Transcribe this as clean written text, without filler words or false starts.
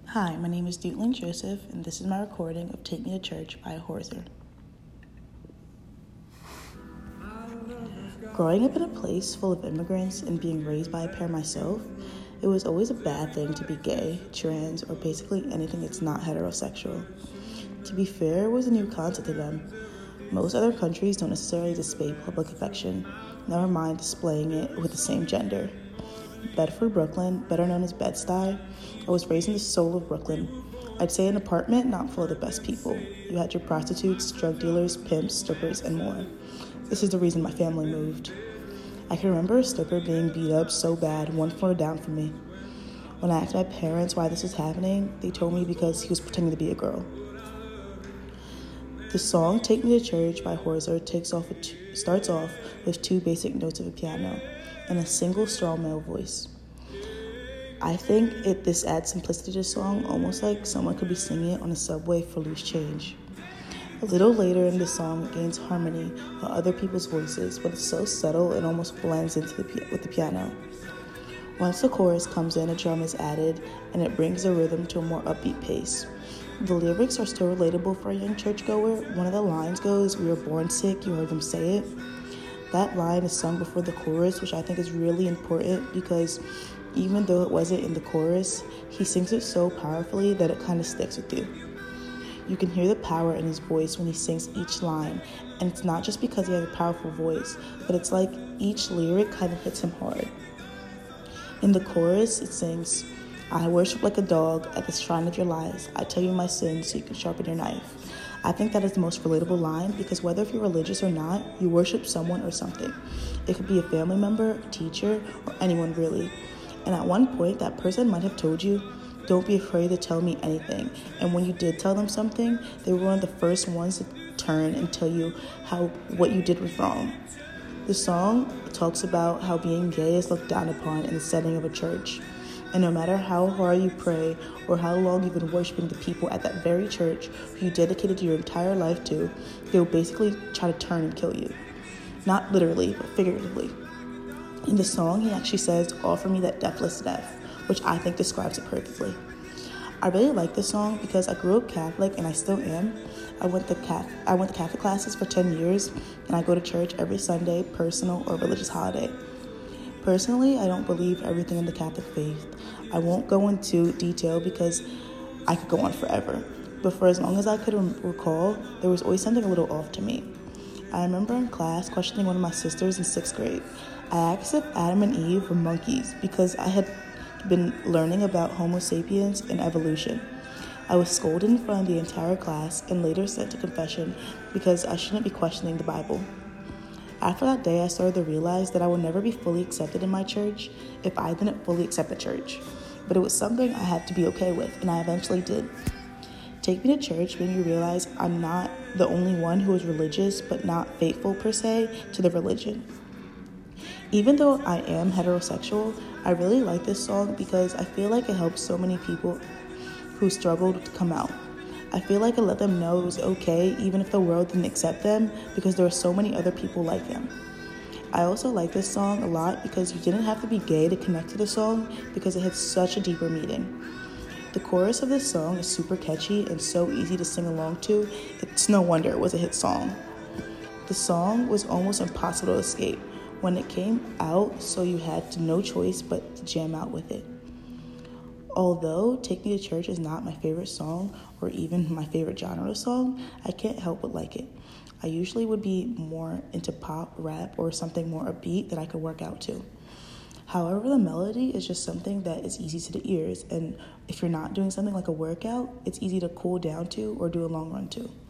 Hi, my name is Dutlin Joseph, and this is my recording of Take Me to Church by Horzer. Growing up in a place full of immigrants and being raised by a pair myself, it was always a bad thing to be gay, trans, or basically anything that's not heterosexual. To be fair, it was a new concept to them. Most other countries don't necessarily display public affection, never mind displaying it with the same gender. Bedford, Brooklyn, better known as Bed-Stuy, I was raised in the soul of Brooklyn. I'd say an apartment not full of the best people. You had your prostitutes, drug dealers, pimps, strippers, and more. This is the reason my family moved. I can remember a stripper being beat up so bad, one floor down from me. When I asked my parents why this was happening, they told me because he was pretending to be a girl. The song Take Me to Church by Horzer starts off with two basic notes of a piano and a single strong male voice. I think this adds simplicity to the song, almost like someone could be singing it on a subway for loose change. A little later in the song, it gains harmony with other people's voices, but it's so subtle it almost blends into with the piano. Once the chorus comes in, a drum is added, and it brings the rhythm to a more upbeat pace. The lyrics are still relatable for a young churchgoer. One of the lines goes, "We were born sick, you heard them say it." That line is sung before the chorus, which I think is really important because even though it wasn't in the chorus, he sings it so powerfully that it kind of sticks with you. You can hear the power in his voice when he sings each line, and it's not just because he has a powerful voice, but it's like each lyric kind of hits him hard. In the chorus, it sings, "I worship like a dog at the shrine of your lies. I tell you my sins so you can sharpen your knife." I think that is the most relatable line because whether if you're religious or not, you worship someone or something. It could be a family member, a teacher, or anyone really. And at one point, that person might have told you, "Don't be afraid to tell me anything." And when you did tell them something, they were one of the first ones to turn and tell you what you did was wrong. The song talks about how being gay is looked down upon in the setting of a church. And no matter how hard you pray or how long you've been worshiping the people at that very church who you dedicated your entire life to, they will basically try to turn and kill you. Not literally, but figuratively. In the song, he actually says, "Offer me that deathless death," which I think describes it perfectly. I really like this song because I grew up Catholic and I still am. I went to Catholic classes for 10 years and I go to church every Sunday, personal or religious holiday. Personally, I don't believe everything in the Catholic faith. I won't go into detail because I could go on forever. But for as long as I could recall, there was always something a little off to me. I remember in class questioning one of my sisters in 6th grade. I asked if Adam and Eve were monkeys because I had been learning about Homo sapiens and evolution. I was scolded in front of the entire class and later sent to confession because I shouldn't be questioning the Bible. After that day, I started to realize that I would never be fully accepted in my church if I didn't fully accept the church. But it was something I had to be okay with, and I eventually did. Take Me to Church made me realize I'm not the only one who is religious, but not faithful per se to the religion. Even though I am heterosexual, I really like this song because I feel like it helps so many people who struggled to come out. I feel like it let them know it was okay even if the world didn't accept them because there were so many other people like them. I also like this song a lot because you didn't have to be gay to connect to the song because it had such a deeper meaning. The chorus of this song is super catchy and so easy to sing along to, it's no wonder it was a hit song. The song was almost impossible to escape when it came out, so you had no choice but to jam out with it. Although Take Me to Church is not my favorite song or even my favorite genre of song, I can't help but like it. I usually would be more into pop, rap, or something more upbeat that I could work out to. However, the melody is just something that is easy to the ears, and if you're not doing something like a workout, it's easy to cool down to or do a long run to.